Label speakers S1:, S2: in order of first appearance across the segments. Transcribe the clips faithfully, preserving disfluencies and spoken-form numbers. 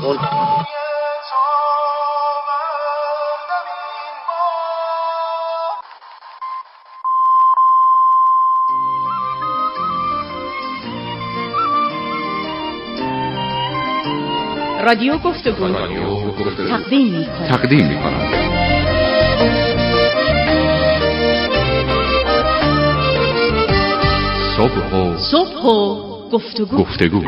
S1: صلح.
S2: رادیو گفتگو تقدیم می‌کند.
S3: تقدیم می‌کند. صبح و
S2: صبح و گفتگو.
S3: گفتگو.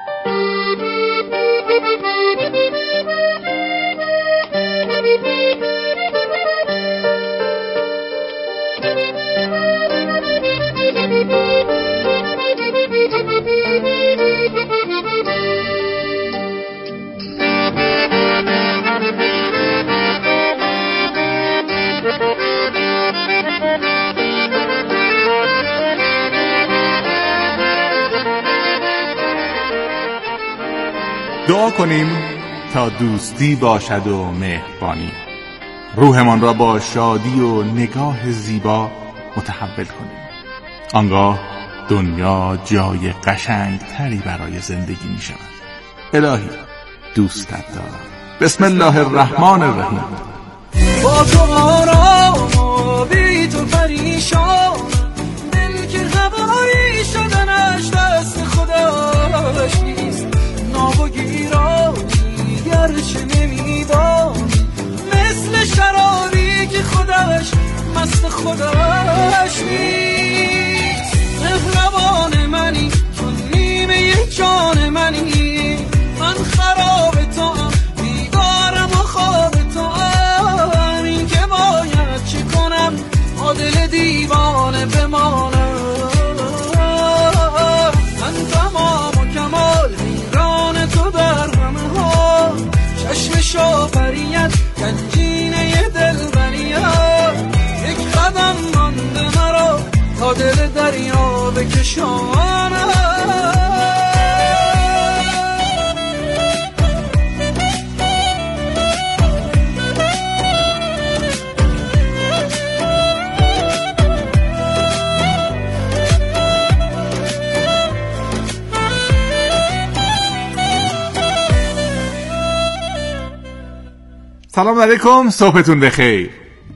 S4: دعا کنیم تا دوستی باشد و مهربانی، روحمان را با شادی و نگاه زیبا متحول کنیم. آنگاه دنیا جای قشنگ تری برای زندگی می شود. الهی دوستت دارم. بسم الله الرحمن الرحیم.
S5: با تو آرام و بی تو پریشان، دل که هوایی شدنش دست خداش نیست. ناب و گیرانی گرچه نمیدانی، مثل شرابی که خودش مست خودش نیست. مهربان منی تو نیمه جان منی، من خراب تو هم بیگارم و خواب تو هم. این که باید چه کنم با دل دیوانه بمانم. من تمام و کمال ویران تو در همه ها، چشم شافریت گنجینه دل بریت. یک قدم مانده مرا تا دل دریا بکشانم.
S4: سلام علیکم، صبحتون بخیر.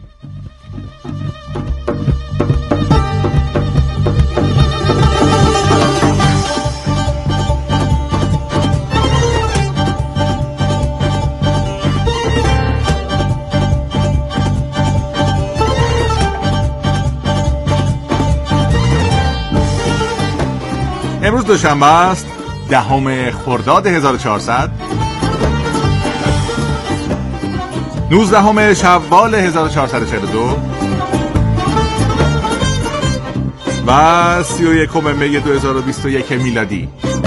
S4: امروز دوشنبه است، دهم خرداد هزار و چهارصد، نوزدهم شوال هزار و چهارصد و چهل و دو و سی و یکم می دو هزار و بیست و یک میلادی.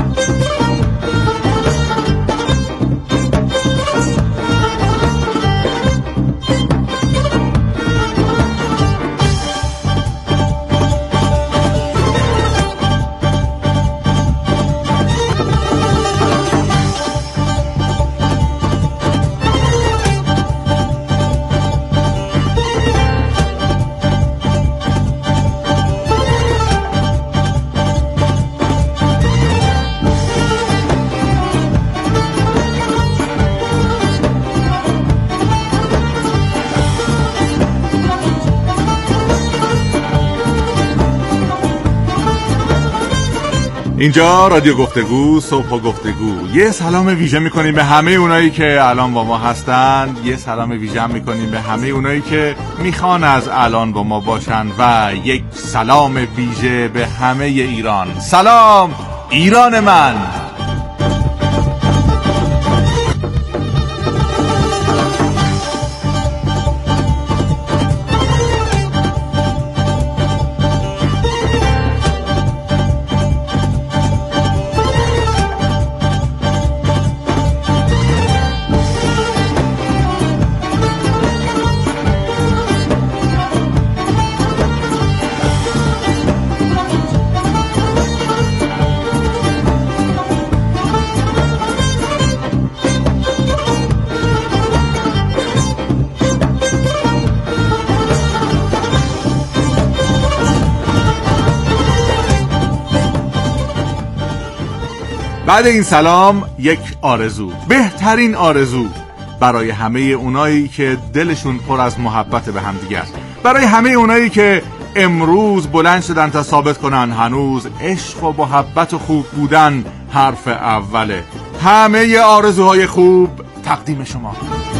S4: اینجا رادیو گفتگو، صبح و گفتگو. یه سلام ویژه میکنیم به همه اونایی که الان با ما هستند. یه سلام ویژه میکنیم به همه اونایی که میخوان از الان با ما باشن و یک سلام ویژه به همه ایران. سلام ایران من. بعد این سلام یک آرزو، بهترین آرزو برای همه اونایی که دلشون پر از محبت به هم دیگه است، برای همه اونایی که امروز بلند شدن تا ثابت کنن هنوز عشق و محبت و خوب بودن حرف اوله. همه آرزوهای خوب تقدیم شما.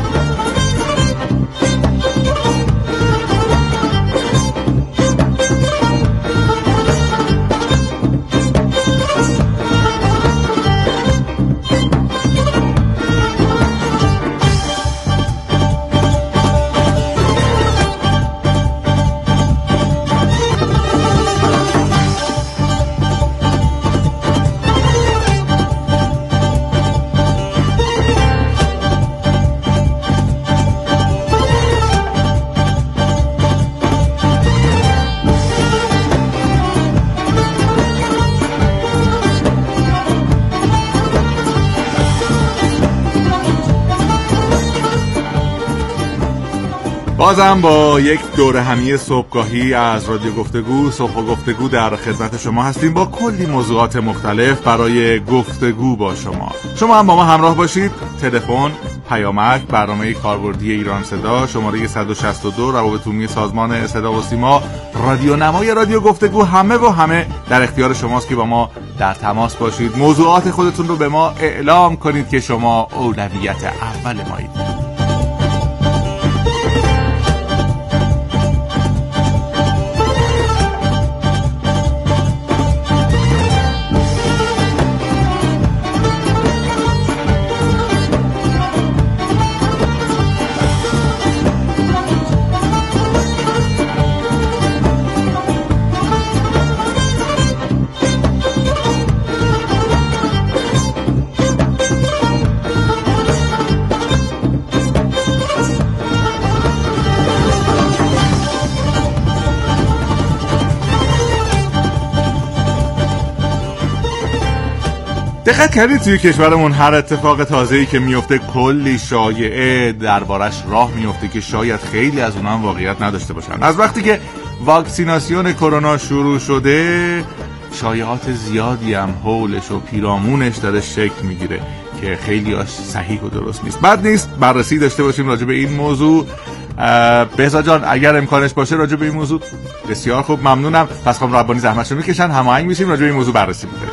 S4: بازم با یک دوره همی صبحگاهی از رادیو گفتگو، صبح و گفتگو در خدمت شما هستیم با کلی موضوعات مختلف برای گفتگو با شما. شما هم با ما همراه باشید. تلفن، پیامک، برنامه کاربردی ایران صدا، شماره صد و شصت و دو، روابط عمومی سازمان صدا و سیما، رادیو نمای رادیو گفتگو، همه و همه در اختیار شماست که با ما در تماس باشید. موضوعات خودتون رو به ما اعلام کنید که شما اولویت اول مایید. دقت کردید توی کشورمون هر اتفاق تازه‌ای که میفته کلی شایعه دربارش راه میفته که شاید خیلی از اونها هم واقعیت نداشته باشن. از وقتی که واکسیناسیون کرونا شروع شده شایعات زیادی هم حولش و پیرامونش داره شکل میگیره که خیلی هاش صحیح و درست نیست. بد نیست بررسی داشته باشیم راجع به این موضوع. بهزاد جان اگر امکانش باشه راجع به این موضوع بسیار خوب، ممنونم. پس خانم ربانی زحمتشون میکشن، هماهنگ میشیم راجع به این موضوع بررسی میکنیم.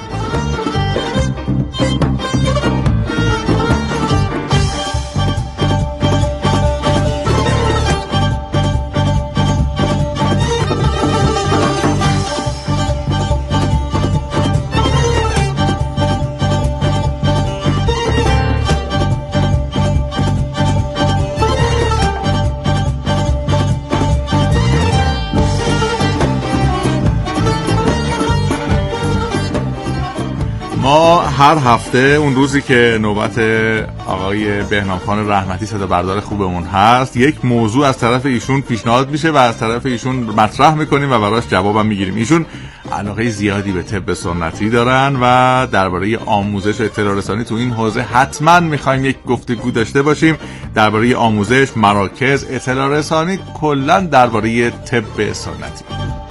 S4: ما هر هفته اون روزی که نوبت آقای بهنام خان رحمتی صدا بردار خوبمون هست یک موضوع از طرف ایشون پیشنهاد میشه و از طرف ایشون مطرح میکنیم و براش جوابم میگیریم. ایشون علاقه زیادی به طب سنتی دارن و درباره آموزش و اطلاع رسانی تو این حوزه حتما میخوایم یک گفتگو داشته باشیم درباره آموزش، مراکز، اطلاع رسانی، کلا درباره طب سنتی.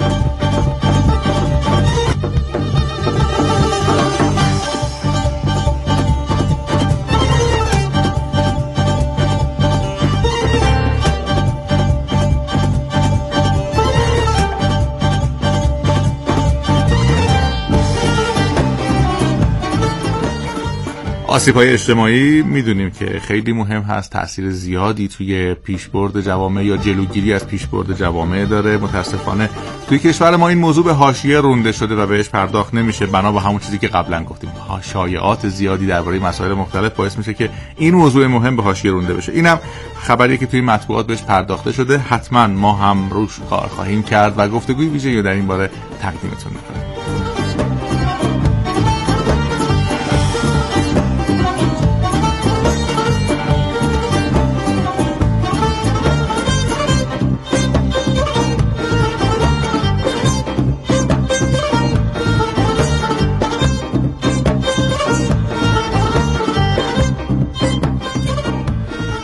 S4: آسیب‌های اجتماعی میدونیم که خیلی مهم هست، تأثیر زیادی توی پیشبرد جوامع یا جلوگیری از پیشبرد جوامع داره. متاسفانه توی کشور ما این موضوع به حاشیه رونده شده و بهش پرداخت نمیشه، بنا به همون چیزی که قبلا گفتیم. شایعات زیادی درباره مسائل مختلف باعث میشه که این موضوع مهم به حاشیه رونده بشه. اینم خبریه که توی مطبوعات بهش پرداخته شده، حتما ما هم روش کار خواهیم کرد و گفتگوی ویژه‌ای در این باره تقدیمتون می‌کنیم.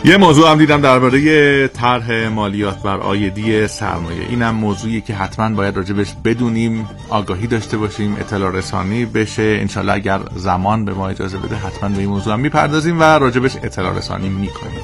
S4: یه موضوع هم دیدم درباره طرح مالیات بر عایدی سرمایه. اینم موضوعی که حتما باید راجبش بدونیم، آگاهی داشته باشیم، اطلاع رسانی بشه. انشالله اگر زمان به ما اجازه بده حتما به این موضوع هم میپردازیم و راجبش اطلاع رسانی میکنیم.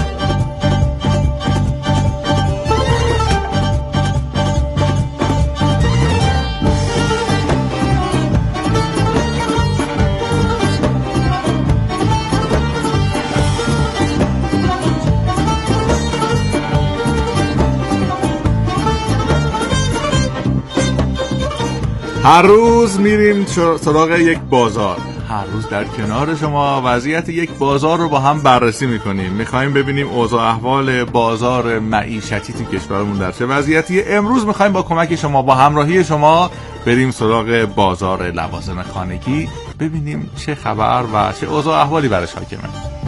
S4: هر روز میریم سراغ یک بازار، هر روز در کنار شما وضعیت یک بازار رو با هم بررسی میکنیم. میخوایم ببینیم اوضاع احوال بازار معیشتی تو کشورمون در چه وضعیتی. امروز میخوایم با کمک شما، با همراهی شما بریم سراغ بازار لوازم خانگی، ببینیم چه خبر و چه اوضاع احوالی برش حاکمه.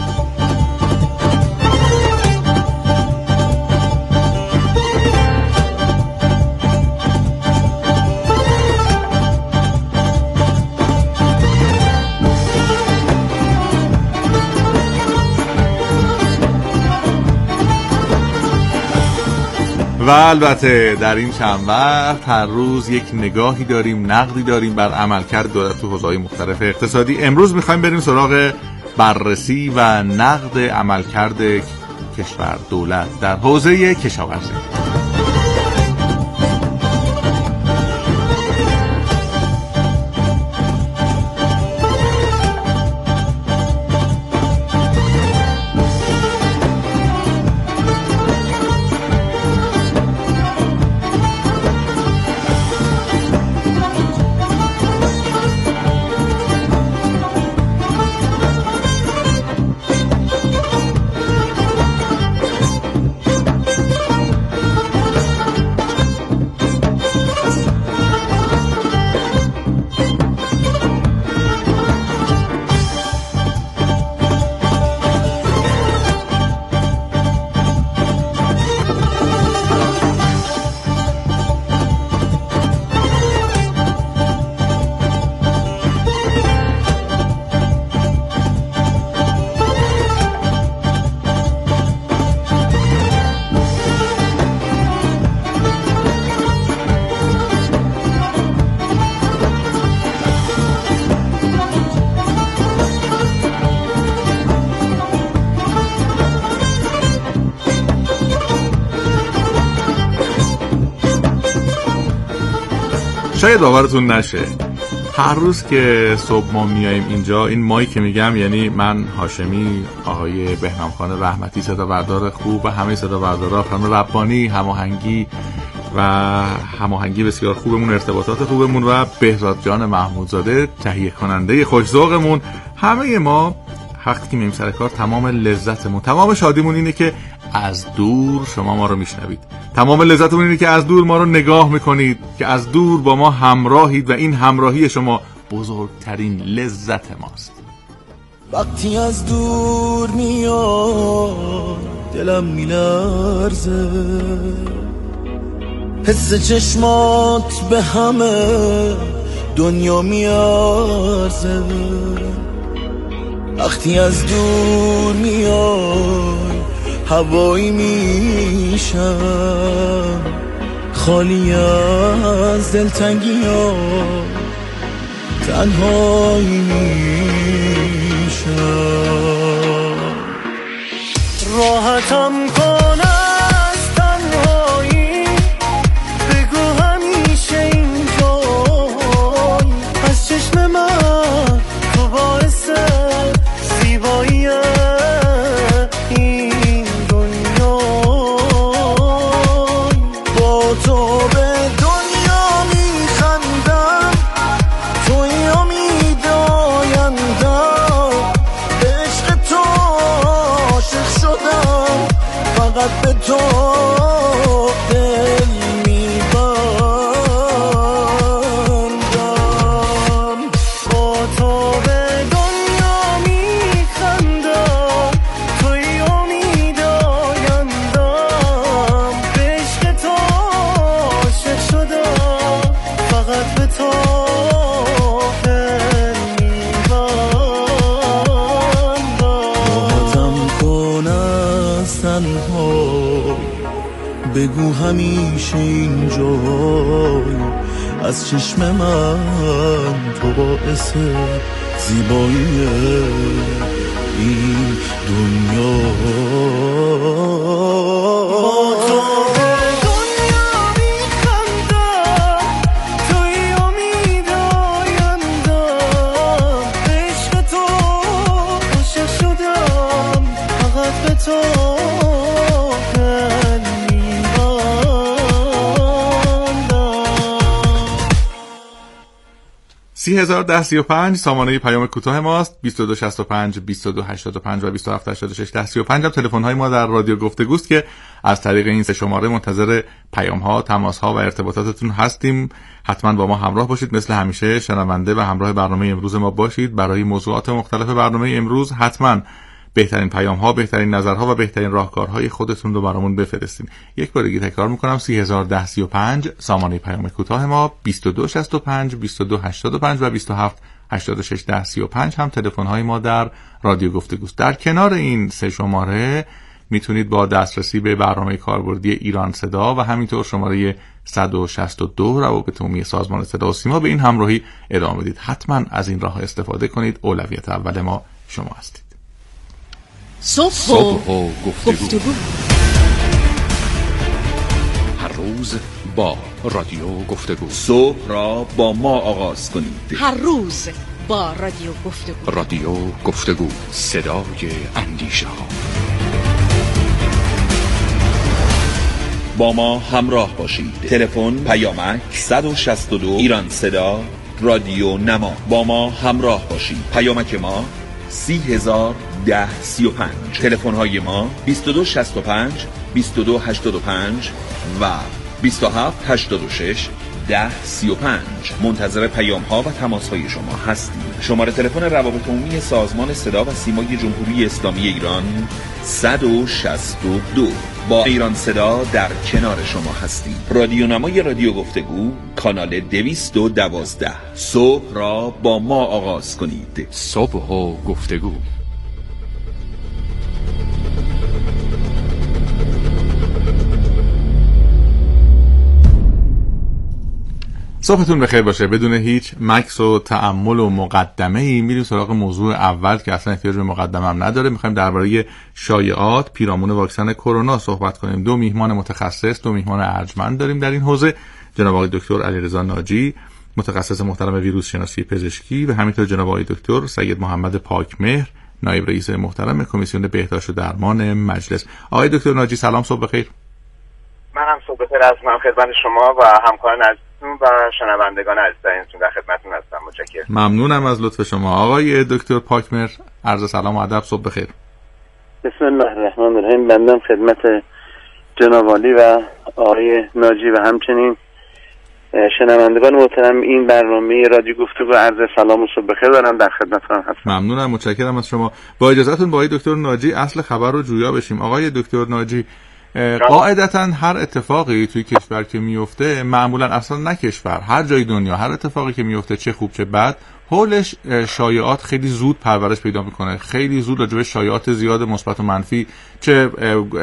S4: و البته در این چند وقت هر روز یک نگاهی داریم، نقدی داریم بر عملکرد دولت تو حوزه‌های مختلف اقتصادی. امروز میخوایم بریم سراغ بررسی و نقد عملکرد کشور، دولت در حوزه کشاورزی. شاید باورتون نشه، هر روز که صبح ما میاییم اینجا، این مایی که میگم یعنی من، هاشمی، آقای بهنام خان رحمتی، صدا بردار خوب و همه صدا بردارا، خانم ربانی، هماهنگی و هماهنگی بسیار خوبمون، ارتباطات خوبمون و بهزاد جان محمودزاده تهیه کننده خوش‌ذوقمون، همه ما وقتی که میایم سر کار تمام لذتمون، تمام شادیمون اینه که از دور شما ما رو میشنوید. تمام لذتمون اینه که از دور ما رو نگاه میکنید، که از دور با ما همراهید و این همراهی شما بزرگترین لذت ماست.
S5: وقتی از دور میاد دلم میلرزه، حس چشمات به همه دنیا میارزه. وقتی از دور میای هوایی میشم، خالی از دلتنگی ها تنهایی میشم. راحتم کن از تنهایی، بگو همیشه اینجایی، از چشم من تو باعث زیبایی این دنیا. با تو به دنیا میخندم، توی امید آیندم، به عشق تو عاشق شدم، فقط به تو دل میبندم. با تو به دنیا میخندم، توی امید آیندم، به عشق تو عاشق شدم، فقط به تو دل میبندم. راحتم کن تنها بگو همیشه اینجای از چشم من تو باعث زیبایی این دنیا
S4: سی هزار ده سی و پنج سامانه پیام کوتاه ماست. بیست و دو شصت و پنج بیست و دو هشتاد و پنج و بیست و هفت هشتاد و شش ده سی و پنج هم تلفن های ما در رادیو گفتگوست که از طریق این سه شماره منتظر پیام ها، تماس ها و ارتباطاتتون هستیم. حتما با ما همراه باشید، مثل همیشه شنونده و همراه برنامه امروز ما باشید. برای موضوعات مختلف برنامه امروز حتما بهترین پیام ها، بهترین نظرها و بهترین راهکارهای خودتون رو برامون بفرستین. یک بار دیگه تکرار میکنم، سی هزار ده سی و پنج سامانه پیام کوتاه ما، بیست و دو شصت و پنج بیست و دو هشتاد و پنج و بیست و هفت هشتاد و شش ده سی و پنج هم تلفن های ما در رادیو گفتگوست. در کنار این سه شماره میتونید با دسترسی به برنامه کاربردی ایران صدا و همینطور شماره صد و شصت و دو روابط عمومی سازمان صدا و سیما به این همراهی ادامه بدید. حتما از این راه استفاده کنید. اولویت اول ما شما هستید.
S2: صبح و گفتگو.
S1: هر روز با رادیو گفتگو.
S3: صبح را با ما آغاز کنید.
S2: هر روز با رادیو گفتگو.
S1: رادیو گفتگو، صدای اندیشه ها.
S3: با ما همراه باشید. تلفن پیامک صد و شصت و دو ایران صدا رادیو نما. با ما همراه باشید. پیامک ما سی هزار ده سی و پنج. تلفن های ما بیست و دو شصت و پنج بیست و دو هشتاد و پنج و بیست و هفت هشتاد و شش ده سی و پنج. منتظر پیام ها و تماس های شما هستیم. شماره تلفن روابط عمومی سازمان صدا و سیمای جمهوری اسلامی ایران صد و شصت و دو. با ایران صدا در کنار شما هستیم. رادیو نمای رادیو گفتگو، کانال دویست و دوازده. صبح را با ما آغاز کنید.
S1: صبح و گفتگو.
S4: صبحتون بخیر باشه. بدون هیچ مکث و تأمل و مقدمه ای میریم سراغ موضوع اول که اصلا احتیاج به مقدمه هم نداره. میخوایم درباره شایعات پیرامون واکسن کرونا صحبت کنیم. دو میهمان متخصص، دو میهمان ارجمند داریم در این حوزه. جناب آقای دکتر علیرضا ناجی، متخصص محترم ویروس شناسی پزشکی، و همینطور جناب آقای دکتر سید محمد پاکمهر، نایب رئیس محترم کمیسیون بهداشت و درمان مجلس. آقای دکتر ناجی سلام، صبح بخیر.
S6: منم صبح بخیر از من خدمت شما و همکاران عزیزتون و شنوندگان عزیزتون در خدمتتون هستم. متشکرم.
S4: ممنونم از لطف شما. آقای دکتر پاکمهر، عرض سلام و ادب، صبح بخیر.
S7: بسم الله الرحمن الرحیم. بنده خدمت جناب عالی و آقای ناجی و همچنین شنوندگان محترم این برنامه رادیو گفتگو عرض سلام و صبح بخیر دارم، در خدمتتون هستم.
S4: ممنونم، متشکرم از شما. با اجازهتون با آقای دکتر ناجی اصل خبر رو جویا بشیم. آقای دکتر ناجی، قاعدتاً هر اتفاقی توی کشور که میفته، معمولاً اصلا نه کشور، هر جای دنیا هر اتفاقی که میفته، چه خوب چه بد، حولش شایعات خیلی زود پرورش پیدا میکنه. خیلی زود راجع به شایعات زیاد مثبت و منفی، چه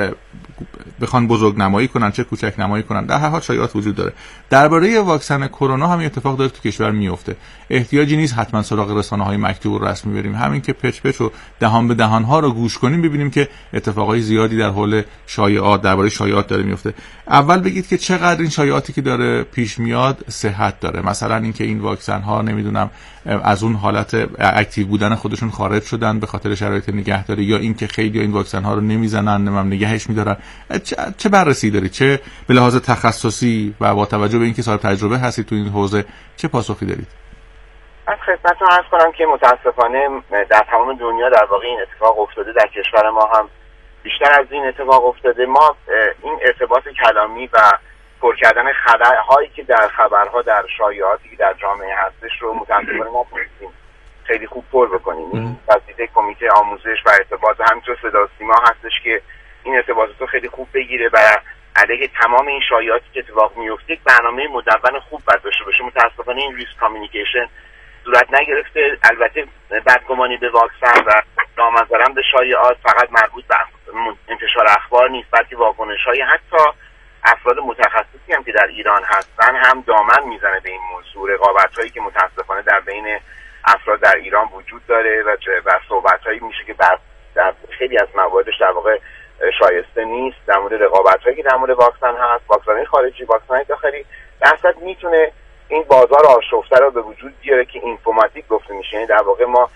S4: بخوان بزرگ نمایی کنن چه کوچک نمایی کنن، در هر حال شایعات وجود داره. درباره واکسن کرونا همین اتفاق داره تو کشور میفته. احتیاجی نیست حتما سراغ رسانه‌های مکتوب و رسمی بریم. همین که پچ پچ و دهان به دهان ها رو گوش کنیم ببینیم که اتفاقای زیادی در حول شایعات، درباره شایعات داره میفته. اول بگید که چقدر این شایعاتی که داره پیش میاد صحت داره. مثلا اینکه این واکسن ها نمیدونم از اون حالت اکتیو بودن خودشون خارج شدن به خاطر شرایط نگهداری، یا اینکه خیلی این واکسن ها رو نمیزنن، نمیدونم نگهش میدارن. چه بررسی دارید؟ چه به لحاظ تخصصی و با توجه به اینکه صاحب تجربه هستید تو این حوزه چه پاسخی دارید؟
S6: من خدمتتون عرض کنم که متاسفانه در تمام دنیا در واقع این اتفاق افتاده، در کشور ما هم بیشتر از این اتفاق افتاده. ما این ارتباط کلامی و پر کردن خبرهایی که در خبرها، در شایعاتی که در جامعه هستش رو متاسفانه نتونستیم خیلی خوب پر بکنیم. این وظیفه کمیته آموزش و ارتباط و همینطور صدا و سیما هستش که این ارتباطات رو خیلی خوب بگیره و علیه تمام این شایعاتی که اتفاق میفته برنامه مدون خوب داشته باشه. متاسفانه این ریسک کامیونیکیشن صورت نگرفته. البته بدگمانی به واکسن و نامنظرم به شایعات فقط مربوط به انتشار اخبار نیست، بلکه واکنش‌های حتی افراد متخصصی هم که در ایران هستن هم دامن میزنه به این موضوع. رقابت‌هایی که متاسفانه در بین افراد در ایران وجود داره و و صحبت‌هایی میشه که در در خیلی از مواردش در واقع شایسته نیست، در مورد رقابت‌هایی که در مورد واکسن هست، واکسن‌های خارجی، واکسن‌های داخلی، در اصل میتونه این بازار آشفته رو به وجود بیاره که اینفورماتیک گفته میشه. یعنی در واقع ما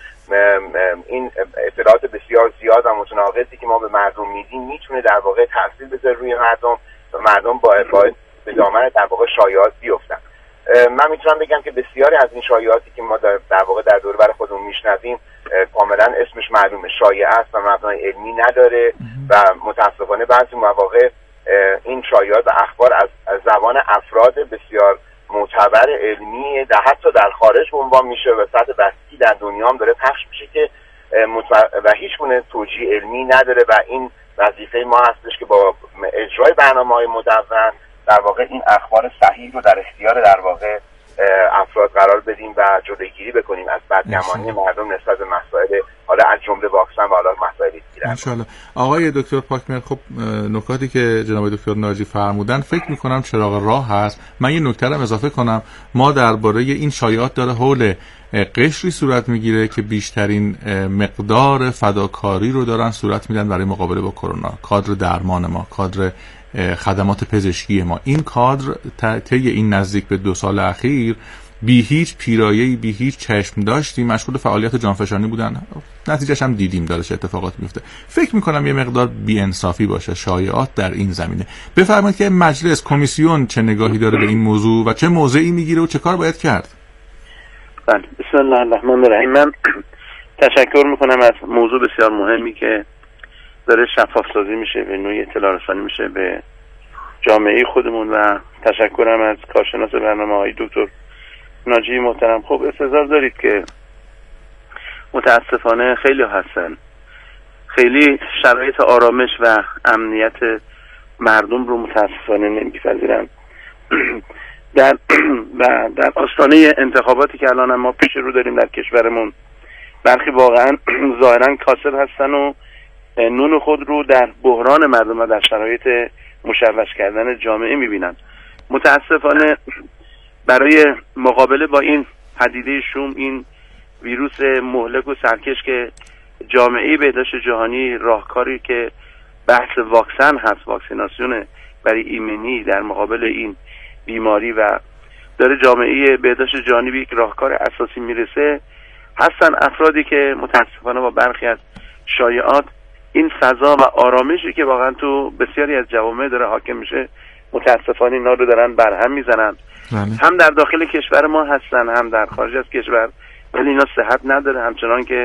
S6: این اطلاعات بسیار زیاد و متناقضی که ما به مردم میدیم میتونه در واقع تاثیر بذاره روی مردم و مردم باید باید به دامن در واقع شایعات بیفتن. من میتونم بگم که بسیاری از این شایعاتی که ما در, در واقع در دور بر خودمون میشنویم کاملا اسمش معلومه، شایعه است و مبنای علمی نداره و متاسفانه بعضی مواقع این شایعات و اخبار از, از زبان افراد بسیار معتبر علمی در حتی در خارج به عنوان میشه و سطح وسیعی در دنیا هم داره پخش میشه که و هیچ گونه توجیه علمی نداره و این وظیفه ما هستش که با اجرای برنامه‌های مدون در واقع این اخبار صحیح رو در اختیار در واقع افراد قرار بدیم و جلوگیری بکنیم از بدگمانی مردم نسبت به مسائل حالا از جمله واکسن و حالا مسائل دیگه.
S4: ان شاء الله. آقای دکتر پاکمر، خب نکاتی که جناب دکتر ناجی فرمودن فکر می‌کنم چراغ راه هست. من یه نکته رو اضافه کنم. ما درباره این شایعات داره حول قشری صورت میگیره که بیشترین مقدار فداکاری رو دارن صورت میدن برای مقابله با کرونا. کادر درمان ما، کادر خدمات پزشکی ما، این کادر طی این نزدیک به دو سال اخیر بی هیچ پیرایه‌ای، بی هیچ چشم داشتی مشغول فعالیت جانفشانی بودن. نتیجهش هم دیدیم داره چه اتفاقات میفته. فکر میکنم یه مقدار بی انصافی باشه شایعات در این زمینه. بفرمایید که مجلس، کمیسیون چه نگاهی داره به این موضوع و چه موضعی میگیره و چه کار باید کرد؟
S7: بله، بسم الله الرحمن الرحیم. من تشکر میکنم از موضوع بسیار مهمی که داره شفاف سازی میشه، به نوعی اطلاع رسانی میشه به جامعه خودمون و تشکرم از کارشناس برنامه های دکتر ناجی محترم. خب استظهار دارید که متاسفانه خیلی هستن خیلی شرایط آرامش و امنیت مردم رو متاسفانه نمیپذیرن. در و در آستانه انتخاباتی که الان ما پیش رو داریم در کشورمون، برخی واقعا ظاهرا کاسب هستن و نون خود رو در بحران مردم و در شرایط مشوش کردن جامعه میبینن. متاسفانه برای مقابله با این پدیده شوم، این ویروس مهلک و سرکش که جامعه بهداشت جهانی راهکاری که بحث واکسن هست، واکسیناسیون برای ایمنی در مقابل این بیماری و داره جامعه بهداشت جهانی به یک راهکار اساسی میرسه، هستن افرادی که متاسفانه با برخی از شایعات این فضا و آرامشی که واقعا تو بسیاری از جوامع داره حاکم میشه، متاسفانه اینا رو دارن برهم میزنن. هم در داخل کشور ما هستن هم در خارج از کشور، ولی اینا صحت نداره. همچنان که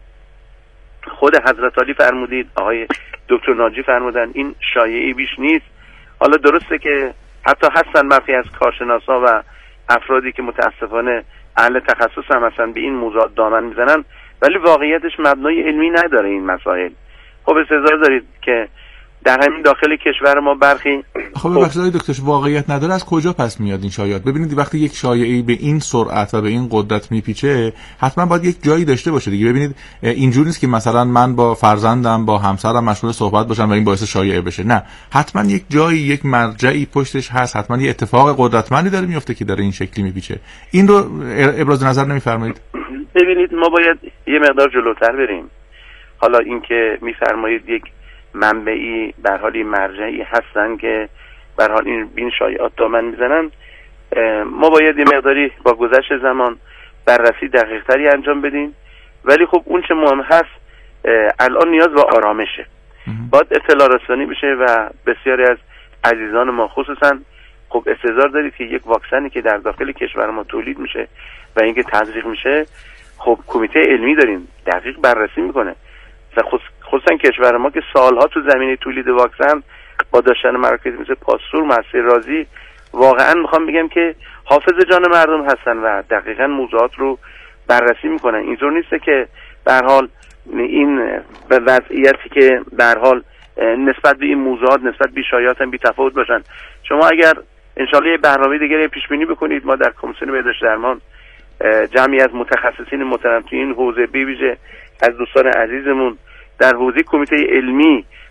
S7: خود حضرت علی فرمودید، آقای دکتر ناجی فرمودن، این شایعی بیش نیست. حالا درسته که حتی هستن برخی از کارشناسا و افرادی که متاسفانه اهل تخصص هم هستن به این موضوعات دامن میزنن، ولی واقعیتش مبنای علمی نداره این مسائل. خب استظهار دارید که در همین داخل کشور ما برخی
S4: خب ببخشید دکتر، واقعیت نداره از کجا پس میاد این شایعات؟ ببینید وقتی یک شایعه‌ای به این سرعت و به این قدرت میپیچه، حتما باید یک جایی داشته باشه دیگه. ببینید اینجوری نیست که مثلا من با فرزندم با همسرم مشغول صحبت باشم و این باعث شایعه بشه. نه، حتما یک جایی، یک مرجعی پشتش هست، حتما یه اتفاق قدرتمندی داره میفته که داره این شکلی میپیچه. این رو ابراز نظر نمیفرمایید؟
S7: ببینید ما باید یه مقدار جلوتر بریم. حالا اینکه میفرمایید یک منبعی به حال مرجعی هستن که به حال این بین شایعات دامن میزنن، ما باید یه مقداری با گذشت زمان بررسی دقیق تری انجام بدیم. ولی خب اون چه مهم هست الان نیاز به آرامشه، باید اطلاع رسانی بشه و بسیاری از عزیزان ما خصوصا خب استظهار دارید که یک واکسنی که در داخل کشور ما تولید میشه و اینکه تزریق میشه، خب کمیته علمی داریم دقیق بررسی میکنه. خصوصا کشور ما که سالها تو زمینه تولید واکسن با داشتن مراکز مثل پاستور، مؤسسه رازی، واقعا میخوام بگم که حافظ جان مردم هستن و دقیقاً موضوعات رو بررسی میکنن. اینطور نیسته که به هر حال این به وضعیتی که به هر حال نسبت به این موضوعات نسبت به شایعات هم بی تفاوت باشن. شما اگر انشالله برنامه دیگه پیش بینی بکنید، ما در کمیسیون بهداشت درمان جمعی از متخصصین محترم تو این حوزه، به ویژه از دوستان عزیزمون در حوزه کمیته علمی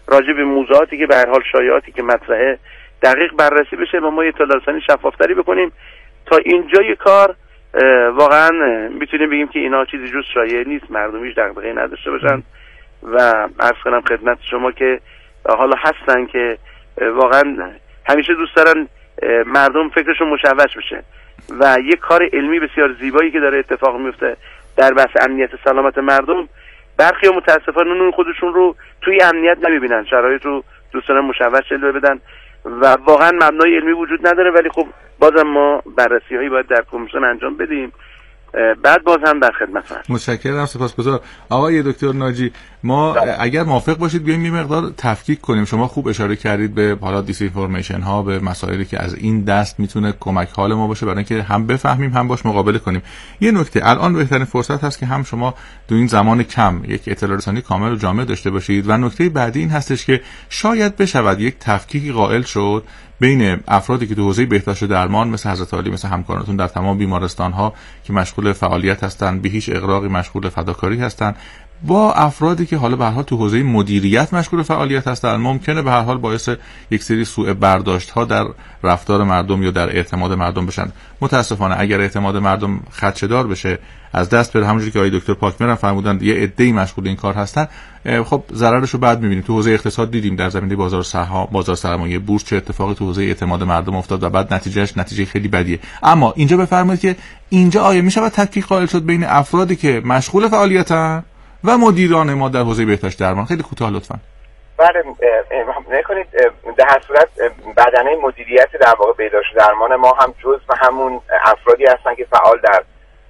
S7: راجع به موضوعاتی که به هر حال شایعاتی که مطرحه دقیق بررسی بشه و ما اطلاع رسانی شفافتری بکنیم. تا اینجای کار واقعا میتونیم بگیم که اینا چیزی جز شایعه نیست، مردم هیچ دغدغه‌ای نداشته باشن و عرض کنم خدمت شما که حالا هستن که واقعا همیشه دوست دارن مردم فکرشون مشوش بشه و یک کار علمی بسیار زیبایی که داره اتفاق میفته در بحث امنیت سلامت مردم، برخی ها متاسفانه نون خودشون رو توی امنیت نمیبینن، شرایط رو دوست دارن مشوش جلوه بدن و واقعا مبنای علمی وجود نداره. ولی خب بازم ما بررسی هایی باید در کمیسیون انجام بدیم، بعد باز هم در خدمت هستم.
S4: متشکرم، سپاسگزار. آقای دکتر ناجی، ما اگر موافق باشید بیایم یه مقدار تفکیک کنیم. شما خوب اشاره کردید به حالا دیس اینفورمیشن ها، به مسائلی که از این دست میتونه کمک حال ما باشه برای اینکه هم بفهمیم هم باش مقابله کنیم. یه نکته الان بهترین فرصت هست که هم شما تو این زمان کم یک اطلاع رسانی کامل و جامع داشته باشید و نکته بعدی این هستش که شاید بشود یک تفکیکی قائل شد بین افرادی که تو حوزه بهداشت و درمان مثل حضرت علی، مثل همکارانتون در تمام بیمارستان ها که مشغول فعالیت هستند، به هیچ اغراقی مشغول فداکاری هستند، با افرادی که حالا به هر حال تو حوزه مدیریت مشغول فعالیت هستند، ممکنه به هر حال باعث یک سری سوء برداشت ها در رفتار مردم یا در اعتماد مردم بشن. متاسفانه اگر اعتماد مردم خدشه‌دار بشه، از دست بره، همونجوری که آقای دکتر پاکمران فرمودن یه عده‌ای مشغول این کار هستن، خب ضررش رو بعد می‌بینیم. تو حوزه اقتصاد دیدیم در زمینه بازار سهام، بازار سرمایه بورس چه اتفاقی تو حوزه اعتماد مردم افتاد و بعد نتیجهش نتیجه خیلی بدیه. اما اینجا بفرمایید که اینجا آیا میشه تفکیک قائل شد بین افرادی که مشغول فعالیتن و مدیران ما در حوزه بهداشت درمان؟ خیلی کوتاه لطفاً.
S6: بله، نکنید در هر صورت بدنه مدیریت در واقع بهداشت درمان ما هم جزء همون افرادی هستن که فعال در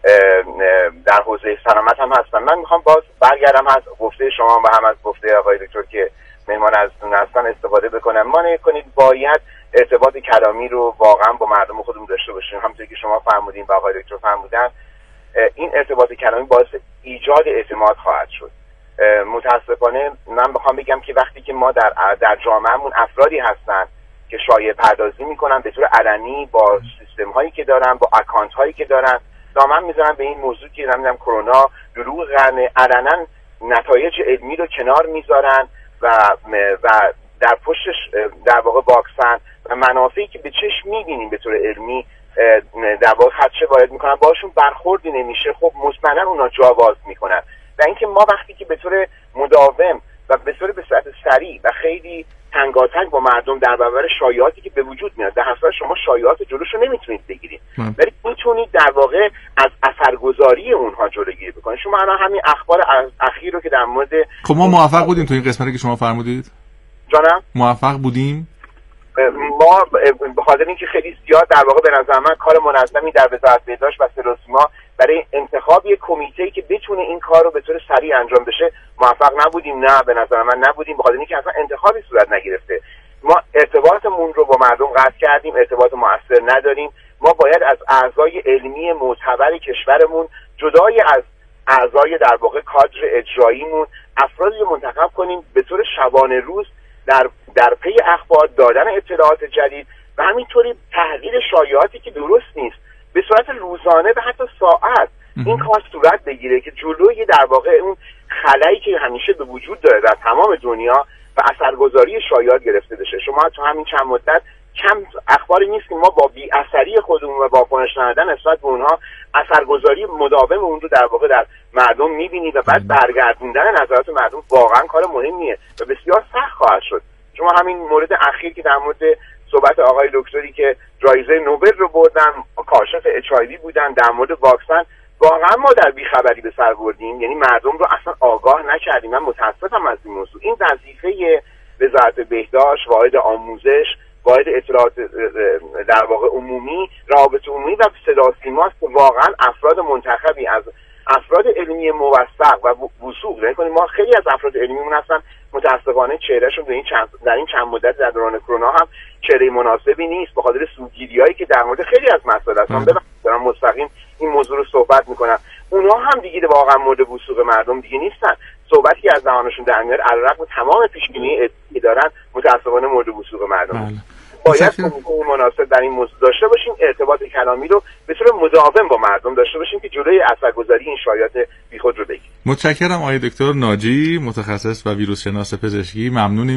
S6: در حوزه سلامت هم هستن. من میخوام باز برگردم از گفته شما و هم از گفته آقای دکتر که مهمان از دون هستن استفاده بکنم. ما نکنید باید ارتباط کلامی رو واقعا با مردم خودمون داشته باشیم. همونطوری که شما فرمودین و آقای دکتر فرمودن، این ارتباط کلامی باعث ایجاد اعتماد خواهد شد. متاسفانه من بخوام بگم که وقتی که ما در در جامعهمون افرادی هستن که شایعه پردازی میکنن به طور علنی با سیستم هایی که دارن، با اکانت هایی که دارن، دامن میذارن به این موضوع که نمیدونم کرونا دروغن، علنا نتایج علمی رو کنار میذارن و و در پشتش در واقع واکسن و منافعی که به چشم میبینیم به طور علمی در واقع خدشه وارد میکنن، باشون برخوردی نمیشه. خب مطمئنا اونا جاواز میکنن. و اینکه ما وقتی که به طور مداوم و به طور به صورت سریع و خیلی تنگاتنگ با مردم در برابر شایعاتی که به وجود میاد، در حقیقت شما شایعات جلوشو نمیتونید بگیرید، ولی میتونید در واقع از اثرگذاری اونها جلوگیری بکنید. شما الان همین اخبار اخیر رو که در مورد
S4: خب ما موفق بودیم تو این قسمتی که شما فرمودید؟
S6: جانم
S4: موفق بودیم؟
S6: ما به خاطر اینکه خیلی زیاد در واقع به نظر من کار منظمی در وزارت بهداشت و سروسیما برای انتخاب یک کمیته‌ای که بتونه این کار رو به طور سریع انجام بشه موفق نبودیم. نه، به نظر من نبودیم، به خاطر اینکه اصلا انتخابی صورت نگرفته. ما ارتباطمون رو با مردم قطع کردیم، ارتباط مؤثر نداریم. ما باید از اعضای علمی معتبر کشورمون جدای از اعضای در واقع کادر اجراییمون افرادی رو منتخب کنیم به طور شبانه روز در در پی اخبار دادن اطلاعات جدید و همینطوری تحلیل شایعاتی که درست نیست به صورت روزانه و حتی ساعت این کار صورت بگیره که جلوی در واقع اون خلایی که همیشه به وجود داره در تمام دنیا و اثرگذاری شایعات گرفته بشه. شما تو همین چند مدت کم اخباری نیست که ما با بی اثری خودمون و واکنش ندادن نسبت به اونها اثرگذاری مداوم اون رو در واقع در مردم می‌بینید و بعد برگردوندن نظرات مردم واقعا کار مهمیه و بسیار سخت خواهد شد. شما همین مورد اخیر که در مورد صحبت آقای دکتری که جایزه نوبل رو بردن، کاشف اچ آی وی بودن، در مورد واکسن، واقعا ما در بیخبری به سر بردیم، یعنی مردم رو اصلا آگاه نکردیم. من متاسفم از این موضوع. این وظیفه وزارت بهداشت، واحد آموزش، واحد اطلاعات در واقع عمومی، روابط عمومی و صدا سیماست که واقعا افراد منتخبی از افراد علمی موثق و وثوق، یعنی کنیم ما خیلی از افراد علمیمون هستن متاسفانه چهرهشون در این چند در این چند مدت در دوران کرونا هم چهره مناسبی نیست به خاطر سوگیریایی که در مورد خیلی از مسائل هستن. دارم مستقیم این موضوع رو صحبت میکنم. اونها هم دیگه واقعا مورد وثوق مردم دیگه نیستن. صحبتی که از زبانشون در میاد علیرغم تمام پیشبینی که دارن متاسفانه مورد وثوق مردم. بله. باید کمیته مناسب در این موضوع داشته باشیم، ارتباط کلامی رو به طور مداوم با مردم داشته باشیم که جلوی اثرگذاری این شایعات بیخود رو بگیریم.
S4: متشکرم آقای دکتر ناجی، متخصص و ویروس شناس پزشکی. ممنونیم.